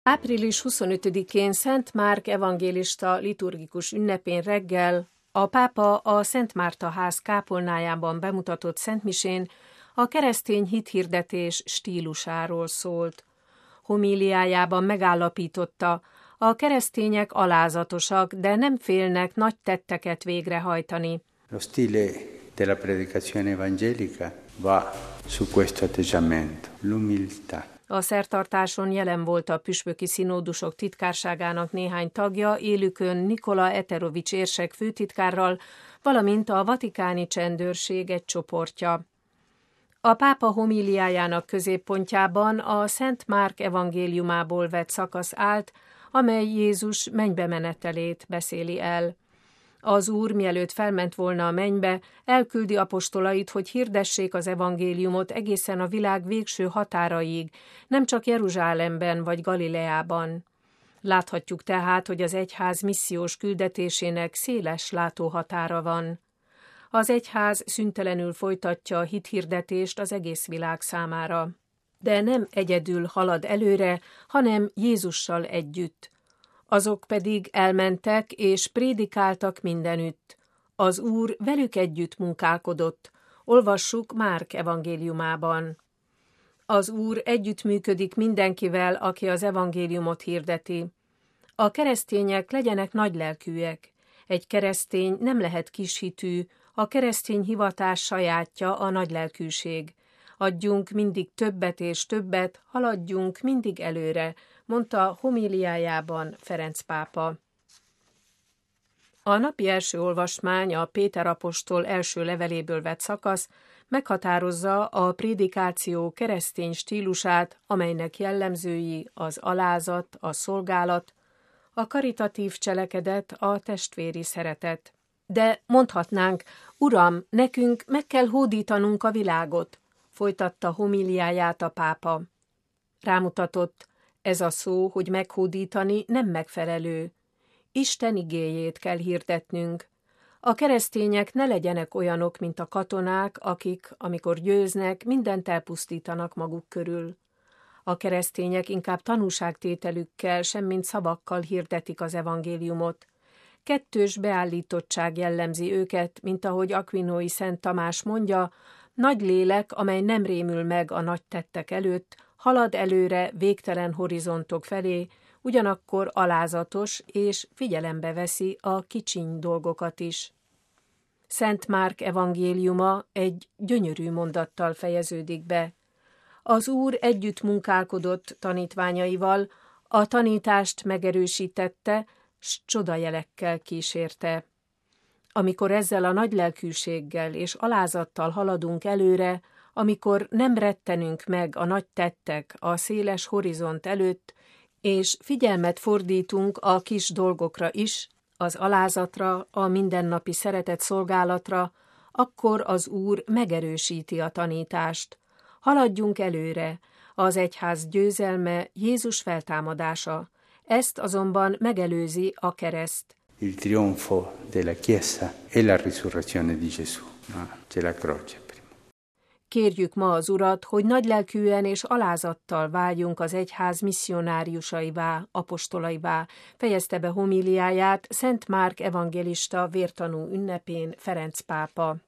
Április 25-én Szent Márk evangélista liturgikus ünnepén reggel a pápa a Szent Márta ház kápolnájában bemutatott szentmisén a keresztény hithirdetés stílusáról szólt. Homíliájában megállapította, a keresztények alázatosak, de nem félnek nagy tetteket végrehajtani. Lo stile della predicazione evangelica va su questo atteggiamento, l'umiltà. A szertartáson jelen volt a püspöki színódusok titkárságának néhány tagja, élükön Nikola Eterovics érsek főtitkárral, valamint a vatikáni csendőrség egy csoportja. A pápa homíliájának középpontjában a Szent Márk evangéliumából vett szakasz állt, amely Jézus mennybe menetelét beszéli el. Az Úr, mielőtt felment volna a mennybe, elküldi apostolait, hogy hirdessék az evangéliumot egészen a világ végső határaig, nem csak Jeruzsálemben vagy Galileában. Láthatjuk tehát, hogy az egyház missziós küldetésének széles látóhatára van. Az egyház szüntelenül folytatja a hithirdetést az egész világ számára. De nem egyedül halad előre, hanem Jézussal együtt. Azok pedig elmentek és prédikáltak mindenütt. Az Úr velük együtt munkálkodott. Olvassuk Márk evangéliumában. Az Úr együttműködik mindenkivel, aki az evangéliumot hirdeti. A keresztények legyenek nagylelkűek. Egy keresztény nem lehet kishitű, a keresztény hivatás sajátja a nagylelkűség. Adjunk mindig többet és többet, haladjunk mindig előre, mondta homíliájában Ferenc pápa. A napi első olvasmány, a Péter apostol első leveléből vett szakasz meghatározza a prédikáció keresztény stílusát, amelynek jellemzői az alázat, a szolgálat, a karitatív cselekedet, a testvéri szeretet. De mondhatnánk, Uram, nekünk meg kell hódítanunk a világot, folytatta homíliáját a pápa. Rámutatott, ez a szó, hogy meghódítani, nem megfelelő. Isten igéjét kell hirdetnünk. A keresztények ne legyenek olyanok, mint a katonák, akik, amikor győznek, mindent elpusztítanak maguk körül. A keresztények inkább tanúságtételükkel, semmint szavakkal hirdetik az evangéliumot. Kettős beállítottság jellemzi őket, mint ahogy Aquinói Szent Tamás mondja, nagy lélek, amely nem rémül meg a nagy tettek előtt, halad előre végtelen horizontok felé, ugyanakkor alázatos és figyelembe veszi a kicsiny dolgokat is. Szent Márk evangéliuma egy gyönyörű mondattal fejeződik be. Az Úr együtt munkálkodott tanítványaival, a tanítást megerősítette, s csodajelekkel kísérte. Amikor ezzel a nagylelkűséggel és alázattal haladunk előre, amikor nem rettenünk meg a nagy tettek, a széles horizont előtt, és figyelmet fordítunk a kis dolgokra is, az alázatra, a mindennapi szeretet szolgálatra, akkor az Úr megerősíti a tanítást. Haladjunk előre, az egyház győzelme Jézus feltámadása. Ezt azonban megelőzi a kereszt. Il trionfo della Chiesa è la risurrezione di Gesù, no? C'è la croce prima. Kérjük ma az Urat, hogy nagylelkűen és alázattal váljunk az egyház misszionáriusaivá, apostolaivá, fejezte be homíliáját Szent Márk evangélista vértanú ünnepén Ferenc pápa.